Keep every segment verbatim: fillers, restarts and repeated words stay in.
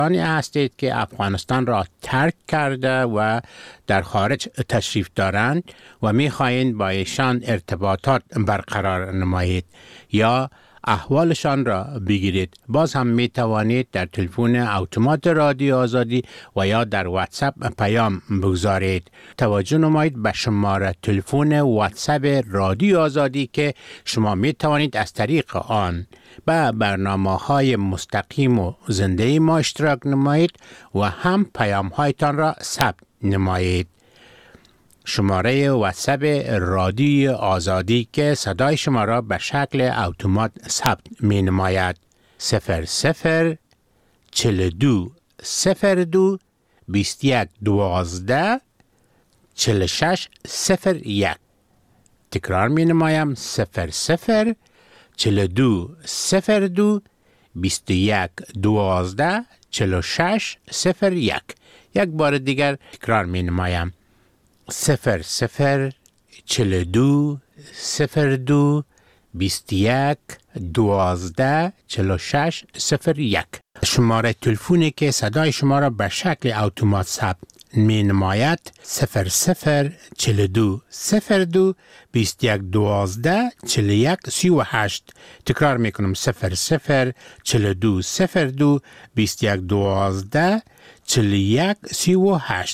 آنی هستید که افغانستان را ترک کرده و در خارج تشریف دارند و می‌خواهید با ایشان ارتباطات برقرار نمایید یا احوالشان را بگیرید، باز هم می توانید در تلفن اتومات رادیو آزادی و یا در واتساپ پیام بگذارید. توجه نمایید به شماره تلفن واتساپ رادیو آزادی که شما می توانید از طریق آن به برنامه‌های مستقیم و زنده ما اشتراک نمایید و هم پیام‌هایتان را ثبت نمایید. شماره واتساپ رادیو آزادی که صدای شما را به شکل اتومات ثبت می نماید صفر صفر چهل و دو صفر دو بیست و یک دوازده چهل و شش صفر یک. تکرار می نمایم صفر صفر چهل و دو صفر دو بیست و یک دوازده چهل و شش صفر یک. یک بار دیگر تکرار می نمایم صفر صفر چهل و دو صفر دو بیست و یک دوازده چهل و شش صفر یک. شماره تلفنی که صدای شما را به شکل اتومات ثبت می نماید صفر صفر چهل و دو صفر دو بیست و یک دوازده چهل و یک سی و هشت. تکرار می کنم صفر صفر چهل و دو صفر دو بیست و یک دوازده چهل و یک سی و هشت.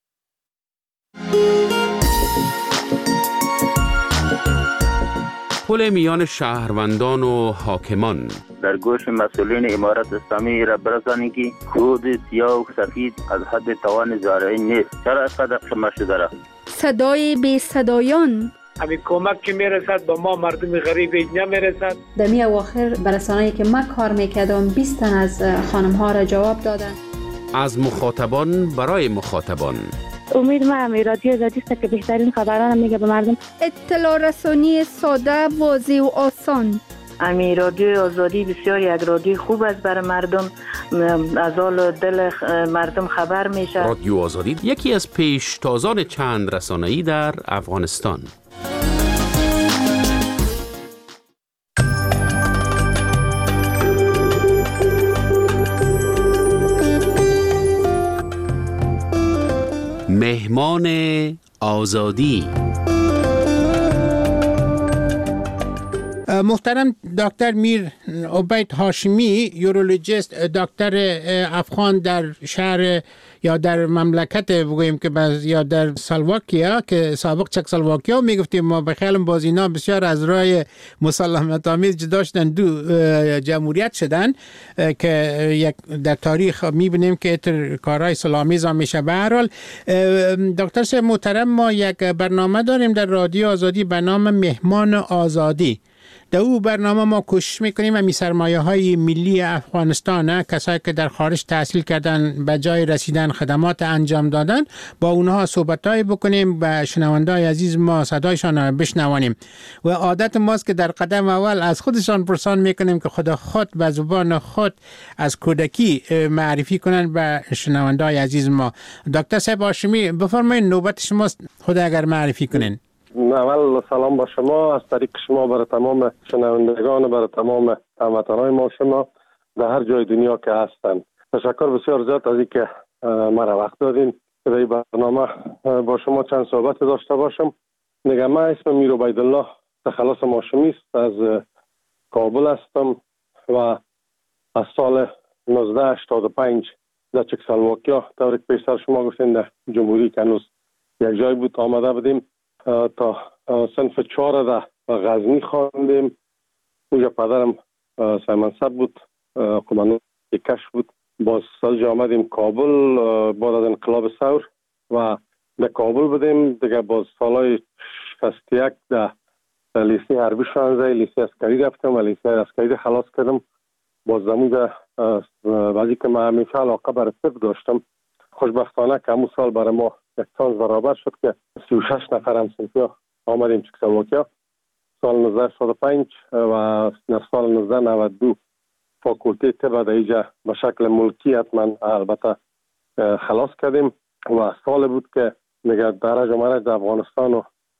پل میان شهروندان و حاکمان در گوش مسئولین امارت اسلامی را برسانید که خود سیاه و سفید از حد توان زارعی نیست. چرا اینقدر خمه شده را؟ صدای بی صدایان همین کمک که میرسد با ما مردم غریب نمیرسد. در می اواخر برسانه‌ای که من کار میکردم بیست تن از خانم ها را جواب دادن. از مخاطبان برای مخاطبان. امید ما امی رادیو آزادی است که بهترین خبران میگه به مردم. اطلاع رسانی ساده، واضح و آسان. امی رادیو آزادی بسیار یک رادیو خوب است برای مردم، از حال دل مردم خبر میشه. رادیو آزادی یکی از پیشتازان چند رسانه‌ای در افغانستان. مهمان آزادی. محترم دکتر میر عبید هاشمی، یورولوژیست، دکتر افغان در شهر یا در مملکت بگوییم که باز یا در سلواکیا که سابق چکسلواکیا میگفتیم ما، به خیال باز اینا بسیار از راه مسالمت آمیز جدا شدن، دو جمهوریت شدن که یک در تاریخ میبینیم که اتر کارهای سلامیز هم میشه. به هر حال دکتر صاحب محترم، ما یک برنامه داریم در رادیو آزادی به نام مهمان آزادی. در او برنامه ما کوشش میکنیم امی سرمایه های ملی افغانستان، کسایی که در خارج تحصیل کردن به جای رسیدن خدمات انجام دادن، با اونها صحبتایی بکنیم، به شنوندای عزیز ما صدایشان بشنوانیم. و عادت ماست که در قدم اول از خودشان پرسان میکنیم که خدا خود به زبان خود از کودکی معرفی کنن به شنوندای عزیز ما. دکتر صاحب هاشمی بفرمایید، نوبت شماست، خود اگر معرفی کنین. اول سلام با شما از طریق شما برای تمام شنوندگان، برای تمام هموطنان ما شما در هر جای دنیا که هستند. تشکر بسیار زیاد از اینکه مرا وقت دادین که در این برنامه با شما چند صحبت داشته باشم. میگم من اسمم میر عبیدالله تخلص هاشمی است، از کابل هستم و از سال نوزده هشتاد و پنج در چکسلواکیا، طوری که پیشتر شما گفتین در جمهوری که هنوز یک جای بود آمده بودیم تا صنف چهار در غزنی خواندیم. اونجا پدرم سیمنصب بود، قماندان کشف بود. باز سالجا آمدیم کابل بعد از انقلاب ثور و در کابل بودیم دیگه. باز سالهای شصت و یک در لیسه حربی شانزده لیسه عسکری رفتم و لیسه عسکری خلاص کردم. باز زمون بعضی که من همیشه علاقه برای طب داشتم، خوشبختانه که همون سال برای ما یک چانس برابر شد که سی و شش نفر همسنفیا آمدیم چکسلواکیا سال نوزده هشتاد و پنج و سال نوزده نود و دو فاکولته طب در اینجا به شکل ملکی حتما البته خلاص کردیم و سال بود که میگه درج و مرج در افغانستان و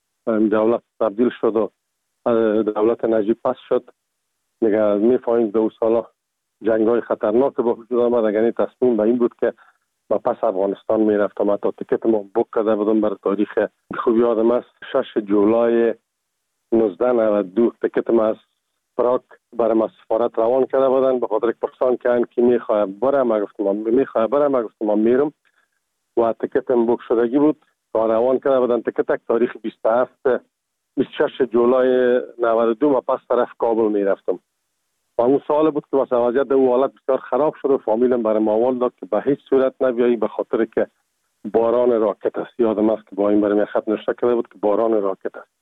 دولت تبدیل شد و دولت نجیب پس شد. میگه میفهمیم دو سالا جنگ‌های خطرناک به وجود آمد. یعنی تصمیم به این بود که ما پس افغانستان میرفتم. حتی تیکت ما بوک کرده بودم برای تاریخ خوب یادم است شش جولای نوزده نود و دو تیکت ما از پراگ برای ما سفارت روان کرده بودن به خاطر پرسان که کی میخواد برم. ما گفتم من میخوام برم. ما گفتم من میرم و تیکتم بوک شدگی بود. روان کرده بودن تیکت تاریخ بیست و هفت بیست و شش جولای نود و دو ما پس طرف کابل میرفتم. و اون سال بود که واسه وضعیت اون حالت بسیار خراب شد و فامیلم برای ماوال داد که به هیچ صورت نبیایی به خاطر که باران راکت است. یادم است که با این برای خط نوشته کرده بود که باران راکت است.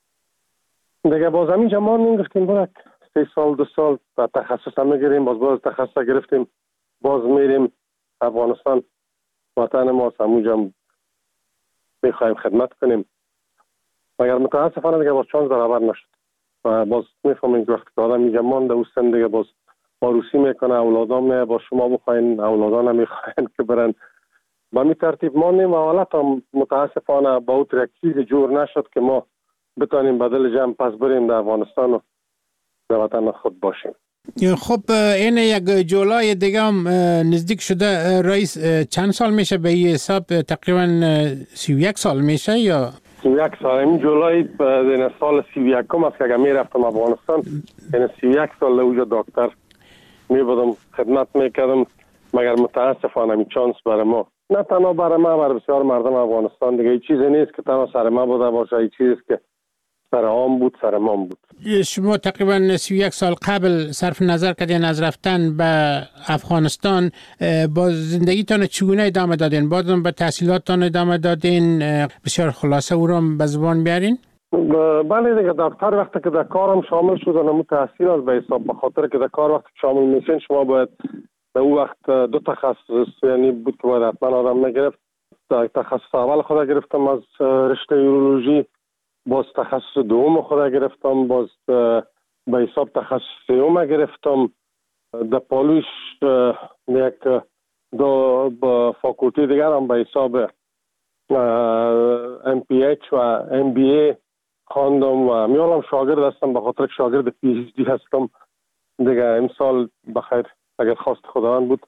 دیگه باز همین جمان میگفتیم برک سه سال دو سال تخصص هم میگیریم. باز باز تخصص گرفتیم باز میریم افغانستان وطن ما همونجا میخوایم خدمت کنیم. مگر متاسفانه دیگه باز چانس برابر نشد و باز میفهمیم که وقتی که آدم اینجا مانده او سن دیگه باز عروسی میکنه اولادان میه با شما بخواین اولادان هم میخواین که برن با می ترتیب ماندیم و حالت هم متاسفانه با او ترکیز جور نشد که ما بتانیم بدل جمع پس بریم در افغانستان و در وطن خود باشیم. خب این یک جولای دیگه هم نزدیک شده رئیس. چند سال میشه به این حساب؟ تقریبا سی و یک سال میشه یا سی و یک سال. این جولای این سال سی و یکم است که اگر میرفتم افغانستان این سی و یک سال اوجا دکتر میبودم خدمت میکردم. مگر متاسفانه این چانس برای ما نه تنها برای ما برای بسیار مردم افغانستان دیگه چیزی نیست که تنها سر ما بوده باشه. این چیزی که سر عام بود سر ما بود. شما تقریبا سی و یک سال قبل صرف نظر کردین از رفتن به افغانستان با زندگیتان چگونه ادامه دادین؟ بازم به تحصیلاتتان ادامه دادین؟ بسیار خلاصه او را به زبان بیارین. بله دیگه دکتر وقتی که در کارم شامل شدن همون تحصیل از به حساب به خاطر که در کار وقتی شامل میشین شما باید در اون وقت دو تخصص یعنی بود که باید حتما آدم میگرفت. تخصص اول خود گرفتم از رشته یورولوژی، باز تخصص دوم خود گرفتم، باز به حساب تخصص سوم گرفتم. در پالوش یک دو با فاکولتی دیگر هم به حساب ام پی اچ و ام بی ای خواندم و میالم شاگرد هستم به خاطر که شاگرد پی ایچ دی هستم دیگه. امسال بخیر اگر خواست خداوند بود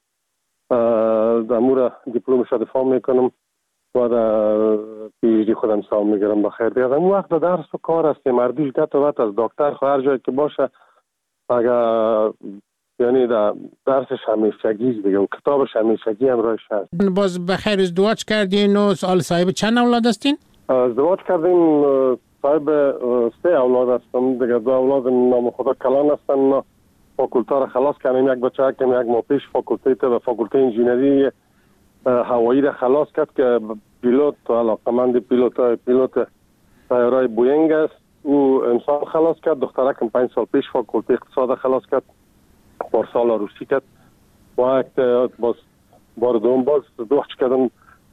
در مورد دیپلمش دفاع میکنم و در پی ایچ دی خودم سال میگیرم بخیر دیگه. اون وقت درس و کار است مردیش گت و وقت از دکتر خو هر جایی که باشه اگر یعنی در درسش همیشگی دیگه و کتابش همیشگی همراهش هست. باز بخیر ازدواج کردین و سال صاحب چند اولاد هستین؟ ازدواج کردیم صاحب سه اولاد هستم دیگه. دو اولاد نام خدا کلان هستن. فاکولتا را خلاص کردیم. یک بچه کم یک ماه پیش فاکولته و فاکولته انجینری هوایی را خلاص کرد که پیلوت و علاقمند پیلوت پیلوت طیاره‌های بوینگ است. او امسال خلاص کرد. دخترکم پنج سال پیش فاکولته اقتصاد خلاص کرد. پارسال عروسی کرد. با یک باز بار دوم باز ازدواج کردم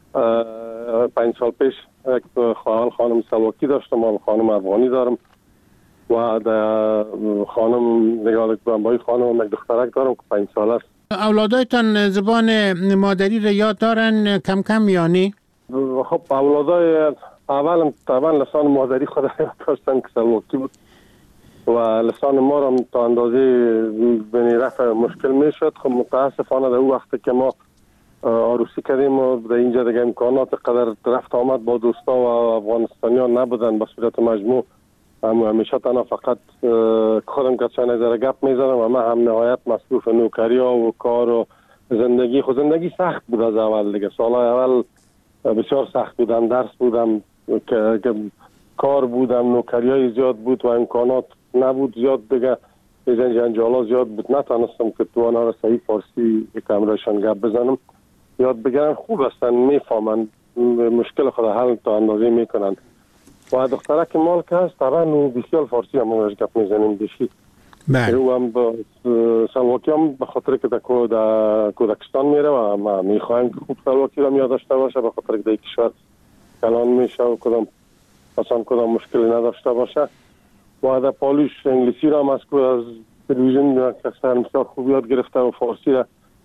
پنج سال پیش. یک خواهر خانم سلواکی داشتم و خانم افغانی دارم و در خانم نگاه کنم با این خانم یک دخترک دارم که پنج سال است. اولادایتان زبان مادری را یاد دارن کم کم یعنی؟ خب اولادای اول طبعا لسان مادری خود یاد داشتن که سلواکی بود و لسان ما را تا اندازه بین رفع مشکل می شد. خب متاسفانه در اون وقت که ما عروسی کردیم و در اینجا دیگه امکانات قدر رفت آمد با دوستا و افغانستانیان نبودن به صورت مجموع. هم همیشه تنها فقط خودم که چند ذره گپ میزنم و من هم نهایت مصروف نوکری ها و کار و زندگی. خود زندگی سخت بود از اول دیگه. سالهای اول بسیار سخت بودم. درس بودم که کار بودم، نوکری های زیاد بود و امکانات نبود زیاد دیگه. از جنجالا زیاد بود. نتانستم که تو آنها را صحیح فارسی یک امرایشان گپ بزنم یاد بگیرن. خوب هستن میفهمن مشکل خود حل تا اندازه میکنن و دخترک مال که هست طبعا بسیار فارسی هم اونش گپ میزنیم بشی. بله. او هم با سلواکی هم به خاطر که در کودکستان میره و ما میخوایم که خوب سلواکی رو یاد داشته باشه به خاطر که در کشور کلان میشه و کدام اصلا کدام مشکلی نداشته باشه. و در پالوش انگلیسی را هم از تلویزیون بسیار خوب یاد گرفته و فارسی را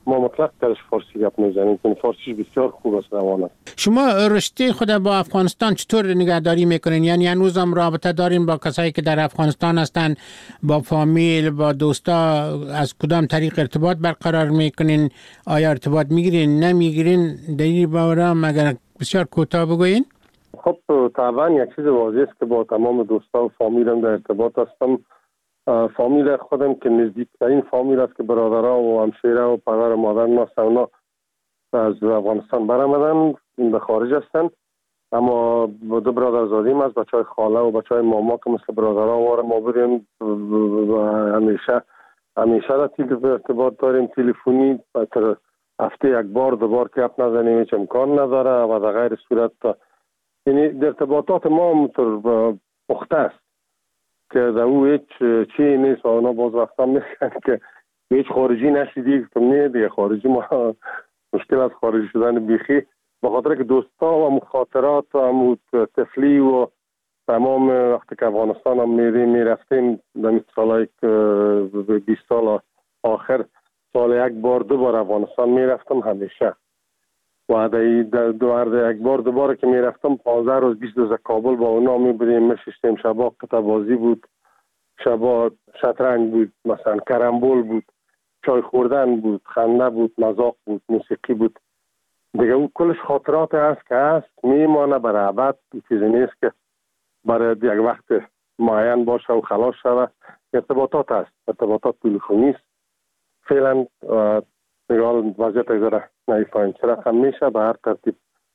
ما مطلق درش فارسی گپ میزنیم که فارسیش بسیار خوب است، روان است. شما رشته خود با افغانستان چطور نگهداری میکنین؟ یعنی هنوز هم رابطه دارین با کسایی که در افغانستان هستن، با فامیل، با دوستا؟ از کدام طریق ارتباط برقرار میکنین؟ آیا ارتباط میگیرین، نمیگیرین؟ دلیل باورم اگر بسیار کوتاه بگوین. خب طبعا یک چیز واضح است که با تمام دوستا و فامیلم در ارتباط هستم. فامیل خودم که نزدیکترین فامیل است که برادرها و همشیره و پدر و مادر ما اونا از افغانستان برآمدن، این به خارج هستند. اما دو برادرزادیم از بچهای خاله و بچهای ماما که مثل برادرها واره ما بریم و همیشه همیشه رتیب ارتباط داریم تلفنی. تر هفته یک بار دو بار که اپ نزنیم هیچ امکان نداره و در غیر صورت یعنی ارتباطات ما متر پخته است که در او هیچ چی نیست و اونا باز وقتا میگن که هیچ خارجی نشیدی که نه دیگه خارجی ما مشکل از خارجی شدن بیخی به خاطر که دوستا و مخاطرات و طفلی و تمام وقتی که افغانستان هم میریم میرفتیم در سالهای بیست سال آخر سال یک بار دو بار افغانستان میرفتم همیشه و در دو یک بار دو بار که میرفتم پانزده روز بیست روز کابل با اونا میبریم میشستیم. شبا قطع بازی بود، شبا شطرنج بود، مثلا کرمبول بود، چای خوردن بود، خنده بود، مذاق بود، موسیقی بود. دیگه اون کلش خاطرات هست که هست میمانه برای ابد. چیزی نیست که برای یک وقت معین باشه و خلاص شده. ارتباطات هست، ارتباطات تلفنی است. فعلا نگاه وضعیت ایزاره نیفاین چه رقم میشه به هر ترتیب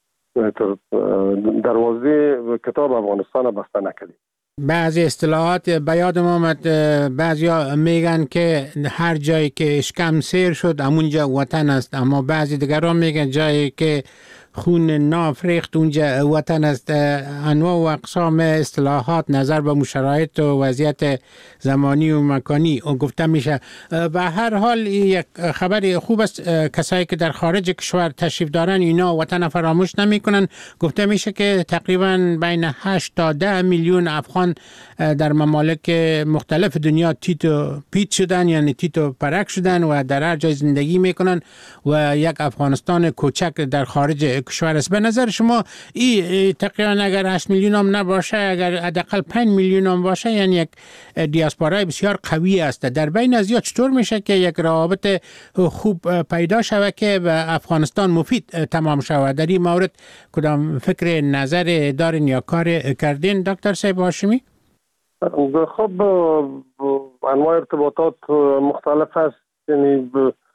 دروازه کتاب افغانستان بسته نکردیم. بعضی اصطلاحات به یاد ما آمد، بعضیا میگن که هر جایی که اشکم سیر شد همونجا وطن است، اما بعضی دیگران میگن جایی که خون ناف ریخت اونجا وطن است. انواع و اقسام اصطلاحات نظر به شرایط و وضعیت زمانی و مکانی گفته میشه. به هر حال یک خبر خوب است، کسایی که در خارج کشور تشریف دارن اینا وطن فراموش نمیکنن. گفته میشه که تقریبا بین هشت تا ده میلیون افغان در ممالک مختلف دنیا تیتو پیت شدن، یعنی تیتو پرک شدن و در هر جای زندگی میکنن و یک افغانستان کوچک در خارج کشور است. به نظر شما این تقریبا اگر هشت میلیون هم نباشه، اگر حداقل پنج میلیون هم باشه، یعنی یک دیاسپورای بسیار قوی است. در بین از یا چطور میشه که یک روابط خوب پیدا شود که به افغانستان مفید تمام شود؟ در این مورد کدام فکر نظر دارین یا کار کردین دکتر صاحب هاشمی؟ خب انواع ارتباطات مختلف است، یعنی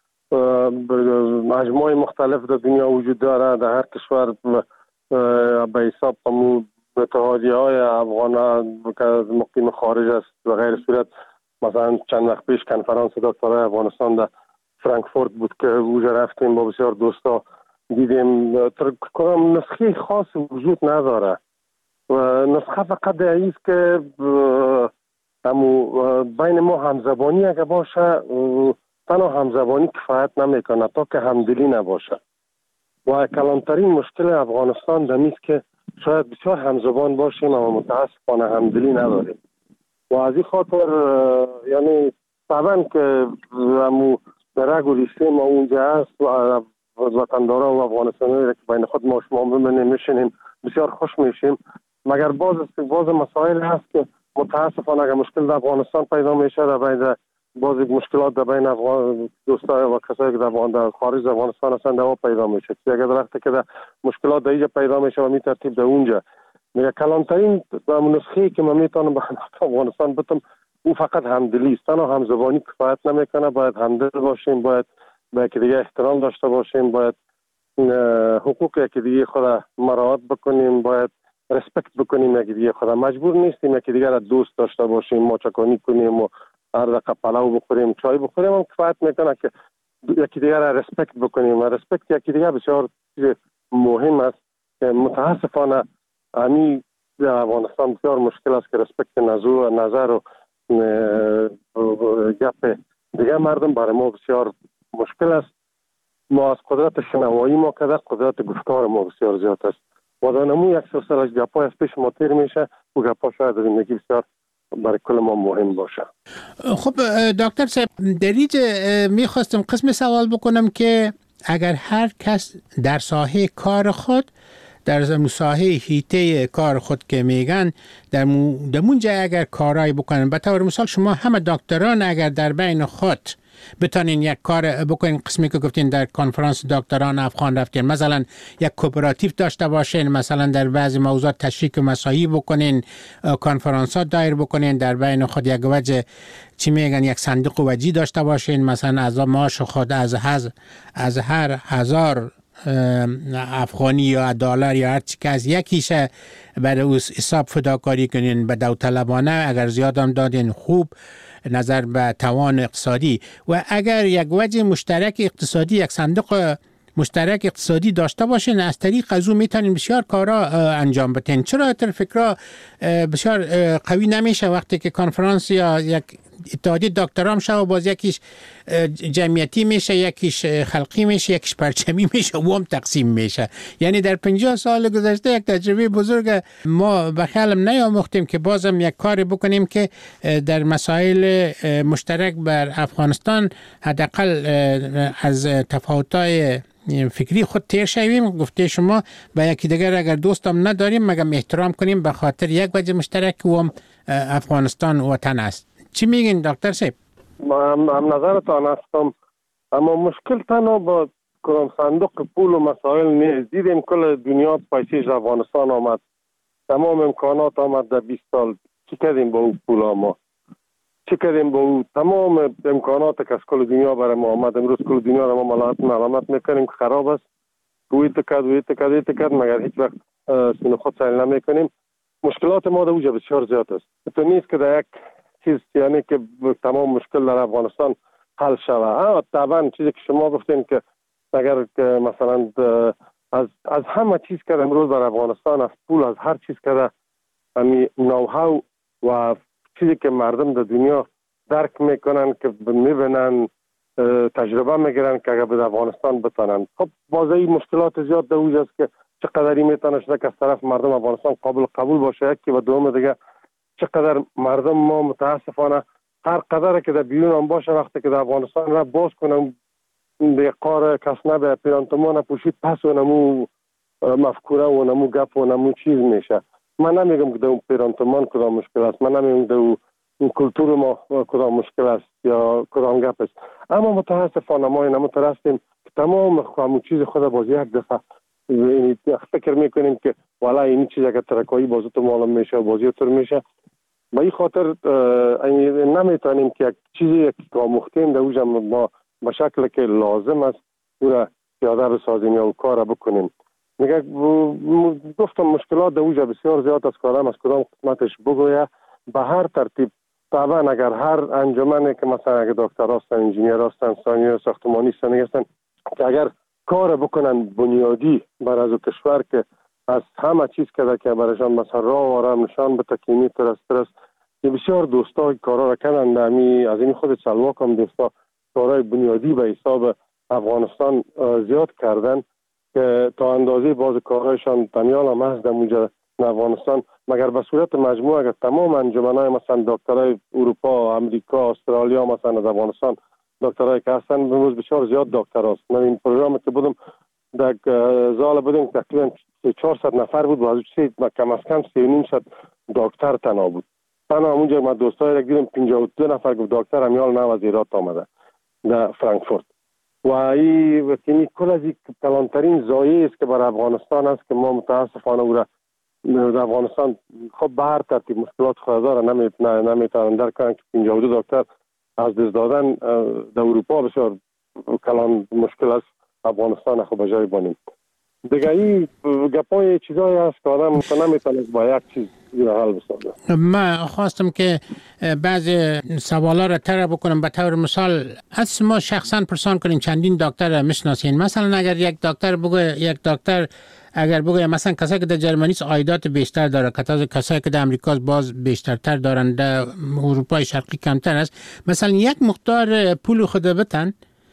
مجموعه مختلف در دنیا وجود داره. در هر کشور به حساب اتحادیه های افغان که مقیم خارج است و غیر صورت. مثلا چند وقت پیش کنفرانس دکترای افغانستان در فرانکفورت بود که اونجا رفتیم با بسیار دوستا دیدیم. کدام نسخه خاص وجود نداره و نسخه فقط است که همو بین ما همزبانی اگه باشه تنها همزبانی کفایت نمیکنه تا که همدلی نباشه. و کلانترین مشکل افغانستان دمیست که شاید بسیار همزبان باشیم اما متاسفانه همدلی نداریم و از این خاطر یعنی طبعا که همو درگ و ریشه ما اونجا هست و وطنداران و افغانستانی که بین خود ما شما ببینیم میشینیم بسیار خوش میشیم. مگر باز باز مسائل هست که متاسفانه اگر مشکل در افغانستان پیدا میشه در بین باز مشکلات در بین افغان دوستا و کسایی که در در خارج افغانستان هستن دوا پیدا میشه. اگر وقتی که در مشکلات در اینجا پیدا میشه و می ترتیب در اونجا میگه کلانترین نسخه که من میتونم به افغانستان بتم او فقط همدلی است. تنها همزبانی کفایت نمیکنه. باید همدل باشیم، باید به یکی دیگه احترام داشته باشیم، باید حقوق یکی دیگه خود مراعات بکنیم، باید رسپکت بکنیم یکی دیگه خود. مجبور نیستیم یکی دیگه را دوست داشته باشیم، ماچکانی کنیم و هر دقیقه پلاو بخوریم، چای بخوریم. هم کفایت میکنه که یکی دیگه را رسپکت بکنیم و رسپکت یکی دیگه بسیار مهم است که متاسفانه همی در افغانستان بسیار مشکل است که رسپکت نظر نظر و گپ دیگه مردم برای ما بسیار مشکل است. ما از قدرت شنوایی ما کده قدرت گفتار ما بسیار زیاد است و در نمو یک سلسله گپای از پیش ما تیر میشه و گپا شاید زندگی بسیار برای کل ما مهم باشه. خب دکتر صاحب در اینجا میخواستم قسم سوال بکنم که اگر هر کس در ساحه کار خود در ساحه هیته کار خود که میگن در مونجا اگر کارایی بکنن، به طور مثال شما همه دکتران اگر در بین خود بتونین یک کار بکنین، قسمی که گفتین در کنفرانس دکتران افغان رفتین، مثلا یک کوپراتیو داشته باشین، مثلا در بعضی موضوعات تشریک مساعی بکنین، کنفرانسات دایر بکنین، در بین خود یک وجه چی میگن یک صندوق وجی داشته باشین، مثلا از معاش خود از هز از هر هزار افغانی یا دلار یا هر چی که از یکیش برای او حساب فداکاری کنین به داوطلبانه، اگر زیاد هم دادین خوب نظر به توان اقتصادی. و اگر یک وجه مشترک اقتصادی، یک صندوق مشترک اقتصادی داشته باشین، از طریق از اون میتونین بسیار کارا انجام بدین. چرا تر فکرها بسیار قوی نمیشه وقتی که کنفرانس یا یک اتحادیه دکتران شه و باز یکیش جمعیتی میشه، یکیش خلقی میشه، یکیش پرچمی میشه و هم تقسیم میشه. یعنی در پنجاه سال گذشته یک تجربه بزرگ ما به خیالم نیاموختیم که بازم یک کاری بکنیم که در مسائل مشترک بر افغانستان حداقل از تفاوت‌های فکری خود تیر شویم. گفته شما به یکی دیگر اگر دوستم نداریم مگم احترام کنیم به خاطر یک وجه مشترک و هم افغانستان وطن است. چی میگین دکتر صاحب؟ هم, هم نظرتان هستم، اما مشکل تنها با کدام صندوق پول و مسائل نیست. دیدیم کل دنیا پیسیش افغانستان آمد، تمام امکانات آمد در بیست سال. چی کردیم با او پول ما؟ چی کردیم با او تمام امکانات که از کل دنیا برای ما آمد؟ امروز کل دنیا را ما ملامت ملامت میکنیم که خراب است، گویی تکد وی تکد وی تکد، مگر هیچ وقت سینو خود سیل نمیکنیم. مشکلات ما در اوجه بسیار زیاد است. تو نیست که در یک چیز یعنی که تمام مشکل در افغانستان حل شود. طبعا چیزی که شما گفتین که اگر که مثلا از از همه چیز که امروز در افغانستان، از پول، از هر چیز که همین نوهاو و چیزی که مردم در دنیا درک میکنن که میبینن تجربه میگیرن که اگر به افغانستان بتانن. خب بازی مشکلات زیاد در اوج است که چقدری میتونه شده که از طرف مردم افغانستان قابل قبول باشه، یکی و دوم دیگه چقدر مردم ما متاسفانه هر قدر که در بیرون هم باشه وقتی که در افغانستان را باز کنم به قار کسنه به پیرانتمان پوشید پس و نمو مفکوره و نمو گپ و نمو چیز میشه. من نمیگم که در اون پیرانتمان کدام مشکل است، من نمیگم در اون کلتور ما کدام مشکل است یا کدام گپ است، اما متاسفانه ما اینمو ترستیم که تمام همون چیز خود باز یک دفعه فکر میکنیم که والا این چیز اگر ترکایی بازو تو معلوم میشه و بازی طور میشه. با این خاطر نمیتونیم که یک چیزی که آموختیم در اوج ما به شکل که لازم است او را پیاده بسازیم یا کار بکنیم. میگه گفتم مشکلات در اوج بسیار زیاد از کارم از کدام قسمتش بگویه به هر ترتیب. طبعا اگر هر انجمنی که مثلا اگر دکتر هستن، انجینیر هستن، سانی ساختمانی هستن که اگر کار بکنن بنیادی بر از کشور که از همه چیز که که برایشان مثلا راه و راه نشان به تکیمی ترسترس که بسیار دوستا کارا را کنند امی از این خود سلواک هم دوستا کارهای بنیادی به حساب افغانستان زیاد کردن که تا اندازه باز کارهایشان دنیال هم هست در موجه افغانستان. مگر به صورت مجموع اگر تمام انجمنهای مثلا دکترهای اروپا، امریکا، استرالیا مثلا از افغانستان دکترهای که هستن امروز بسیار زیاد دکتر هست. من این پروگرامی که بودم در زال بودیم تقریبا چهارصد نفر بود و از چیز کم از کم سی و نیم صد دکتر تنها بود. تنها همونجا ما دوستای را دیدم پنجاه و دو نفر گفت دکتر همیال نو از ایران آمده در فرانکفورت. و این وقتی کل از این کلانترین زایه است که برای افغانستان است که ما متاسفانه او را در افغانستان خب به هر ترتیب مشکلات خود را نمیتونن درک کنن که پنجاه و دو دکتر از دست دادن در اروپا بسیار کلان مشکل است، افغانستان خب به جای بانیم. دیگه این گپای چیزایی هست که آدم نمیتونه با یک چیز حل بسازه. من خواستم که بعضی سوالا را طرح بکنم. به طور مثال از ما شخصا پرسان کنیم چندین دکتر میشناسین. مثلا اگر یک دکتر بگه یک دکتر اگر بگه مثلا کسایی که در جرمنی عایدات بیشتر داره، کسایی که در امریکا باز بیشترتر دارن، در اروپای شرقی کمتر است، مثلا یک مقدار پول خود بتن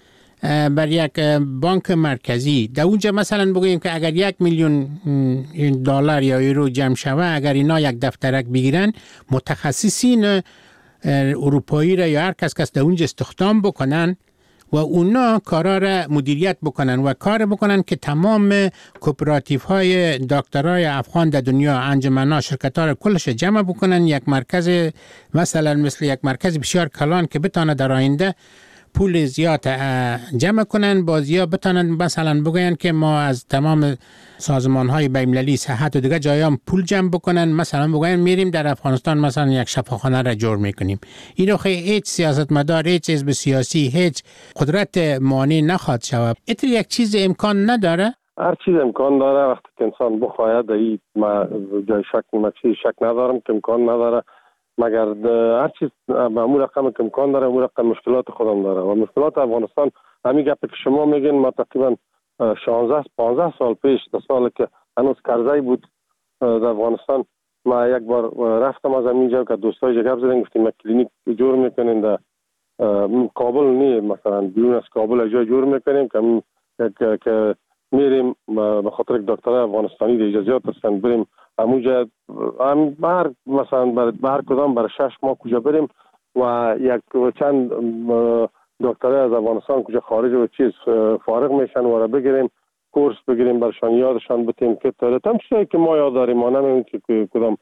بر یک بانک مرکزی، در اونجا مثلا بگوییم که اگر یک میلیون دلار یا یورو جمع شوه، اگر اینا یک دفترک بگیرن، متخصصین اروپایی را یا هر کس کس در اونجا استخدام بکنن و اونا کارا را مدیریت بکنن و کار بکنن که تمام کوپراتیف های دکترای افغان در دنیا، انجمن‌ها، شرکت‌ها را کلش جمع بکنن، یک مرکز مثلا مثل یک مرکز بسیار کلان که بتانه در آینده پول زیاد جمع کنن، بازیا بتانن مثلا بگوین که ما از تمام سازمان های بین‌المللی صحت و دیگه جایام پول جمع بکنن، مثلا بگوین میریم در افغانستان مثلا یک شفاخانه را جور میکنیم. اینو خیلی هیچ سیاستمدار، هیچ حزب سیاسی، هیچ قدرت مانع نخواد شود. اتر یک چیز امکان نداره؟ هر چیز امکان داره وقتی که انسان بخواهد. این ما جای شک ما چیز شک ندارم که امکان نداره، مگر هر چیز به امور رقم که امکان داره، امور رقم مشکلات خودم داره. و مشکلات افغانستان همین گپی که شما میگین، ما تقریبا شانزده پانزده سال پیش، در سال که هنوز کرزی بود در افغانستان، ما یک بار رفتم از اینجا که دوستای جگب زدن، گفتیم ما کلینیک جور میکنیم در کابل، نه مثلا بیرون از کابل جای جور میکنیم که که میریم به خاطر دکتر افغانستانی در اجازهات هستن بریم همونجا هم بر مثلا بر بر کدام بر شش ماه کجا بریم و یک چند دکتر از افغانستان کجا خارج و چیز فارغ میشن و را بگیریم کورس بگیریم برشان، یادشان بتیم که تم چیزی که ما یاد داریم، ما نمیدونیم که کدام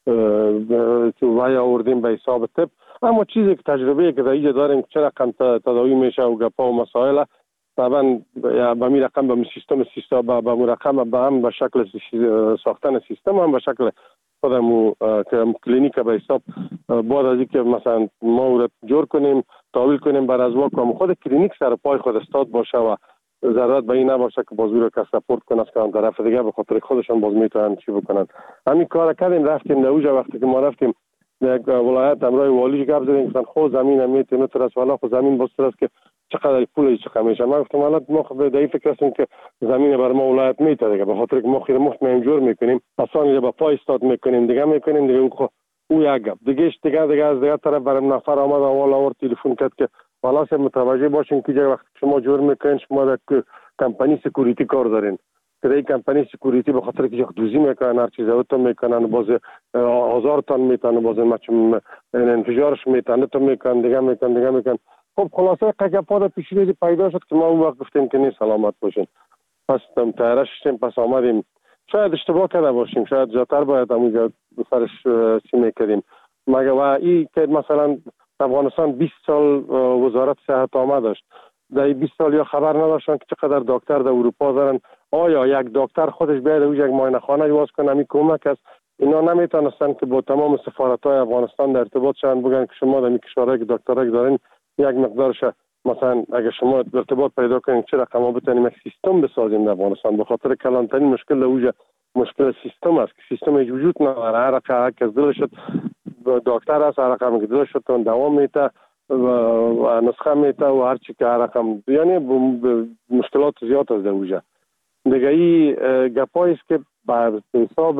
تو وای آوردیم به حساب طب، اما چیزی که تجربه که در اینجا داریم چه رقم تداوی میشه و گپا و مسائل طبعا به می رقم به سیستم سیستم به می رقم به هم به شکل ساختن سیستم هم به شکل خودمو که کلینیک به حساب بعد از اینکه مثلا ما رو جور کنیم تحویل کنیم بر از واقع خود کلینیک سر پای خود استاد باشه و ضرورت به این نباشه که بازو رو که سپورت کنه از طرف دیگه به خاطر خودشون باز میتونن چی بکنن. همین کار کردیم، رفتیم در اونجا. وقتی که ما رفتیم یک ولایت امرای والیش گپ زدیم گفتن خو زمین میتونه تو راست والا خو زمین باز است که چقدر پول چقدر میشه. ما گفتم حالا ما خب در این فکر هستیم که زمین بر ما ولایت میته دیگه، به خاطر که ما خیر مخت جور میکنیم آسان با پای استاد میکنیم دیگه میکنیم دیگه خو او یک گپ دیگه دیگه دیگه از دیگه طرف برام نفر آمد اول آورد تلفن کرد که والا سه متوجه باشین که وقتی شما جور میکنین شما در کمپانی سکیوریتی کار دارین که در این کمپانی سکیوریتی به خاطر که دوزی میکنن هر چیز اوتو میکنن باز هزار تن میتونه باز مچم انفجارش میتونه تو میکنن دیگه میکنن دیگه میکنن. خب خلاصه قگپا پیشروی پیدا شد که ما اون وقت گفتیم که نیست سلامت باشین، پس تیارش شدیم، پس آمدیم. شاید اشتباه کرده باشیم، شاید جاتر باید همونجا سرش چی میکردیم مگه. و این که مثلا افغانستان بیست سال وزارت صحت آمد داشت، در بیست سال یا خبر نداشتن که چقدر دکتر در اروپا دارن. آیا یک دکتر خودش بیاد اونجا یک معاینه خانه باز کنه؟ همین کمک است. اینا نمیتونستن که با تمام سفارت‌های افغانستان در ارتباط شدن بگن که شما در این کشورهای که دکترک دارین یک مقدارش مثلا اگه شما ارتباط پیدا کنین چه رقم ما بتونیم یک سیستم بسازیم در افغانستان. به خاطر کلانترین مشکل اونجا مشکل سیستم است که سیستم وجود نداره. هر رقم که دل شد دکتر است، هر رقم که دل شد اون دوام میته و نسخه میته و هر چی که هر رقم، یعنی مشکلات زیاد است در اونجا دیگه. این گپایی است که بر حساب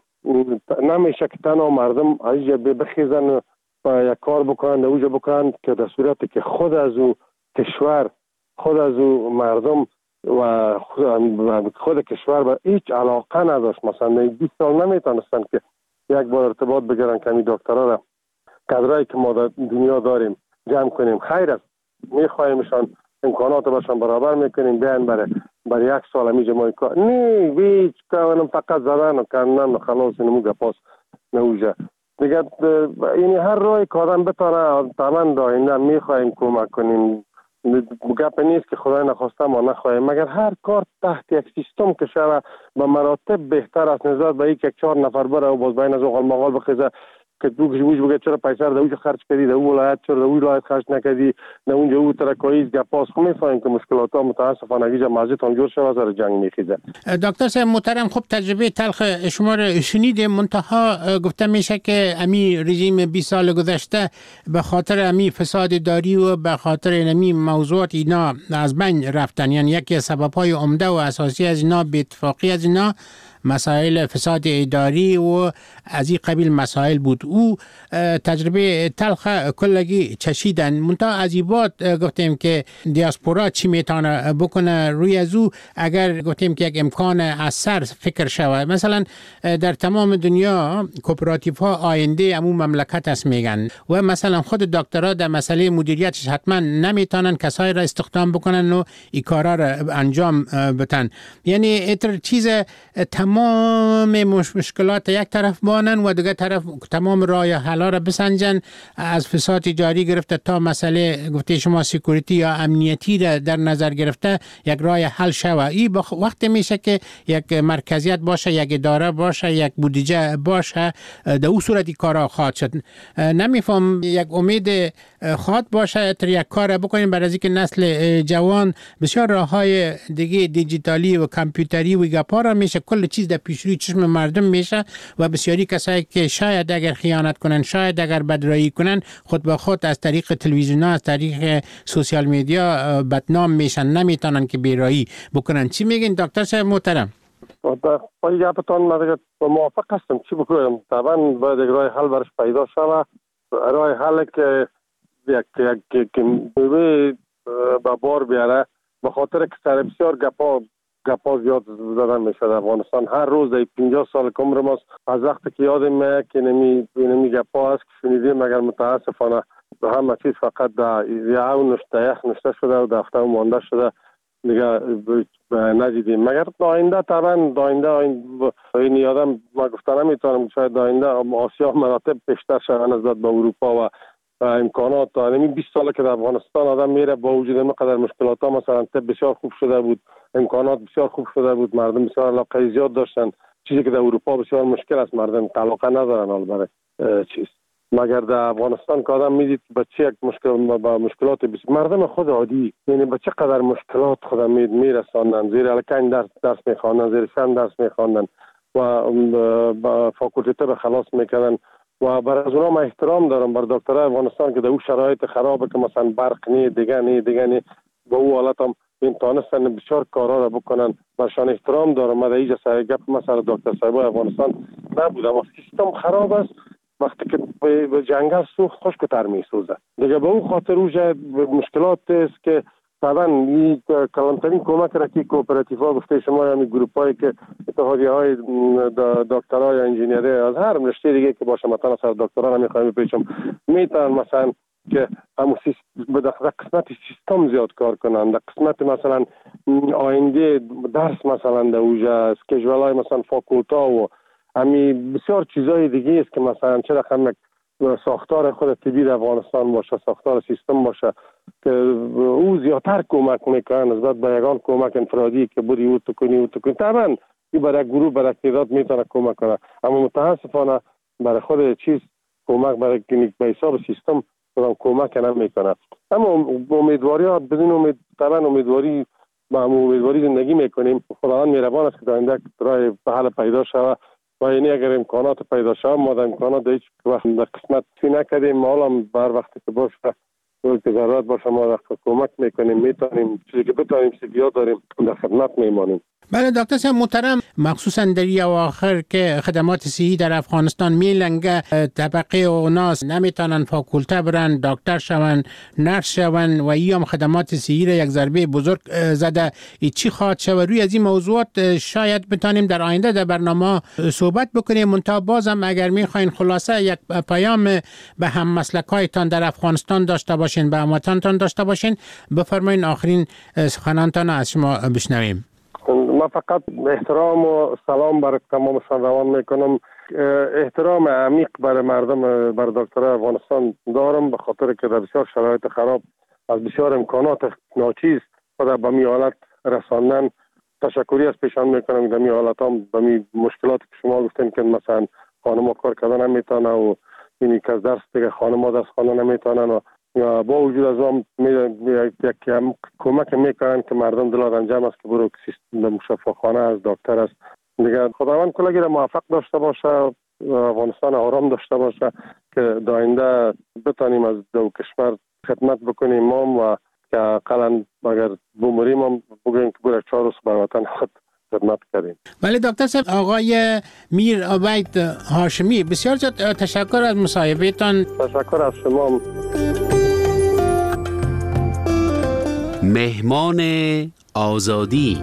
نمیشه که تنها مردم اینجا بخیزن و یک کار بکنن در اونجا بکنن که در صورتی که خود از او کشور، خود از او مردم و خود کشور به هیچ علاقه نداشت. مثلا بیست سال نمیتونستن که یک بار ارتباط بگیرن که این دکترها را کادرایی که ما در دنیا داریم جمع کنیم. خیر است، میخوایمشان امکانات باشن برابر میکنیم بیان برای برای یک سال همیشه ما کار نه هیچ کارم فقط زدن و کردن خلاص نمو گپاس نوجا دیگه. یعنی هر راهی کارم بتونه طبعا داینده میخوایم کمک کنیم. گپ نیست که خدای نخواسته ما نخواهیم، مگر هر کار تحت یک سیستم که شود به مراتب بهتر است نسبت به یک چهار نفر بره و باز بین از اوغال مغال بخیزه که تو گوش بگه چرا پیسه رو در اونجا خرج کردی، در اون ولایت چرا در اون ولایت خرج نکردی، در اونجا او ترکاییز گپاس. خب میفهمیم که مشکلات ها متاسفانه اینجا مسجد هم جور شده سر جنگ میخیزه. دکتر صاحب محترم، خب تجربه تلخ شما رو شنیدیم، منتها گفته میشه که امی رژیم بیست سال گذشته به خاطر امی فساد داری و به خاطر امی موضوعات اینا از بین رفتن. یعنی یکی از سبب‌های عمده و اساسی از اینا، بی‌اتفاقی از اینا مسائل فساد اداری و از این قبیل مسائل بود. او تجربه تلخ کلگی چشیدن. منتها از این بعد گفتیم که دیاسپورا چی میتونه بکنه روی از او، اگر گفتیم که یک امکان از سر فکر شود. مثلا در تمام دنیا کوپراتیو ها آینده امون مملکت است میگن و مثلا خود دکترها در مسئله مدیریتش حتما نمیتونن کسایی را استخدام بکنن و این کارا را انجام بتن. یعنی اتر چیز تمام مشکلات یک طرف بانن و دیگه طرف تمام راه حل را بسنجن، از فساد تجاری گرفته تا مسئله گفته شما سکیوریتی یا امنیتی را در نظر گرفته یک راه حل شود. این وقت میشه که یک مرکزیت باشه، یک اداره باشه، یک بودجه باشه، در اون صورتی کارا خواهد شد. نمیفهم یک امید خواهد باشه تر یک کار بکنیم برای اینکه نسل جوان بسیار راههای دیگه دیجیتالی و کامپیوتری و گپا را میشه کل چیز در پیش روی چشم مردم میشه و بسیاری کسایی که شاید اگر خیانت کنن، شاید اگر بدرایی کنن، خود به خود از طریق تلویزیون ها، از طریق سوشال میدیا بدنام میشن، نمیتونن که بیرایی بکنن. چی میگین دکتر صاحب محترم؟ با این گپتان من موافق هستم. چی بکنم؟ طبعا باید یک راه حل برش پیدا شود. راه حل که یک یک موضوع به بار بیاره، به خاطر که سر بسیار گپا گپا زیاد زدن میشه در افغانستان. هر روز در پنجاه سال که عمر ماست، از وقتی که یادم میاد که نمی نمی گپا هست که شنیدیم، مگر متاسفانه به همه چیز فقط در یه نشته یخ نشته شده و دفتر مانده شده دیگه ندیدیم. مگر داینده طبعا داینده این یادم ما گفتن نمیتونم شاید داینده آسیا مراتب بیشتر شوند نسبت به اروپا و امکانات. تا همین بیست ساله که در افغانستان آدم میره، با وجود اینقدر مشکلات ها مثلا طب بسیار خوب شده بود، امکانات بسیار خوب شده بود، مردم بسیار علاقه زیاد داشتن، چیزی که در اروپا بسیار مشکل است، مردم علاقه ندارن حال برای چیز. مگر در افغانستان که آدم میدید به چه یک مشکل با مشکلات بس... مردم خود عادی، یعنی به چه قدر مشکلات خود می میرساندن، زیر الکن درس درس میخواندن، زیر شم درس میخواندن و با فاکولته به خلاص میکردن. و برای از اونا من احترام دارم بر دکترای افغانستان که در اون شرایط خرابه که مثلا برق نی دیگه نی دیگه نی با اون حالت هم این تانستن بسیار کارا را بکنن. برشان احترام دارم. من در اینجا سر گپ مثلا دکتر صاحب افغانستان نبودم. وقتی سیستم خراب است، وقتی که به جنگل سوخت خشک‌تر میسوزه دیگه. به اون خاطر اوجه مشکلات است که طبعا این کلانترین کمک را که کوپراتیو ها گفته شما، همین گروپ هایی که اتحادیه های دکترها یا انجینیری از هر رشته دیگه که باشه، مثلا سر دکترا نمیخوایم بپیچم، میتونن مثلا که همون در قسمت سیستم زیاد کار کنن، در قسمت مثلا آینده درس مثلا در اوجه اسکیجول های مثلا فاکولتا و همین بسیار چیزای دیگه است که مثلا چه رقم ساختار خود طبی در افغانستان باشه، ساختار سیستم باشه که او زیادتر کمک میکنه نسبت به یگان کمک انفرادی که بودی او تو کنی او تو کنی. طبعا این برای گروه برای تعداد میتونه کمک کنه، اما متاسفانه برای خود چیز کمک برای کلینیک به حساب سیستم کمک نمیکنه. اما امیدواری ها بدون امید، طبعا امیدواری با امیدواری زندگی میکنیم. خداوند مهربان است که در آینده راه حل پیدا شود و یعنی اگر امکانات پیدا شود، ما در امکانات هیچ وقت در قسمت فی نکردیم. ما هم بر وقتی که باشه که ضرورت باشه ما در کمک میکنیم، میتونیم چیزی که بتونیم سیبیا داریم در خدمت میمانیم. بله دکتر صاحب محترم، مخصوصا در این اواخر که خدمات صحی در افغانستان میلنگه، طبقه اوناس نمیتونن فاکولته برن، دکتر شون، نرس شون و این خدمات صحی را یک ضربه بزرگ زده. ای چی خواهد شود؟ روی از این موضوعات شاید بتانیم در آینده در برنامه صحبت بکنیم. منتها بازم اگر میخواین خلاصه یک پیام به هم مسلکایتان در افغانستان داشته باشین، به هموطنتان داشته باشین، بفرمایین آخرین سخنانتان از شما بشنویم. من فقط احترام و سلام برای تمامشان روان میکنم. احترام عمیق برای مردم، برای دکترای افغانستان دارم، به خاطر که در بسیار شرایط خراب از بسیار امکانات ناچیز خود به می حالت رساندن. تشکری از پیشان میکنم. در می حالت هم به می مشکلات که شما گفتین که مثلا خانم ها کار کردن نمیتونه و اینی که از درس دیگه خانم ها درس خواندن نمیتونن و با وجود از آن یک کمک میکنن که مردم دلار انجام است که برو سیستم شفاخانه از دکتر است دیگه. خداوند کلگی را موفق داشته باشه، افغانستان آرام داشته باشه که در آینده بتانیم از دو کشور خدمت بکنیم ما و که اقلا اگر بمریم هم بگویم که برای چهار روز بر وطن خود خدمت کردیم. ولی دکتر صاحب، آقای میر عبید هاشمی، بسیار زیاد تشکر از مصاحبهتان. تشکر از شما. مهمان آزادی.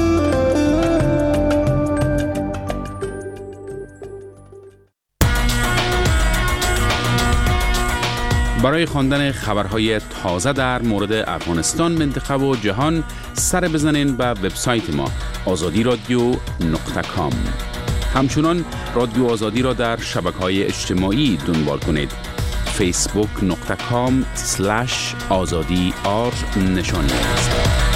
برای خواندن خبرهای تازه در مورد افغانستان، منطقه و جهان سر بزنین به وبسایت ما آزادی رادیو نقطه کام. همچنان رادیو آزادی را در شبکه‌های اجتماعی دنبال کنید. فیسبوک نقطه کام اسلش آزادی آر نشان است.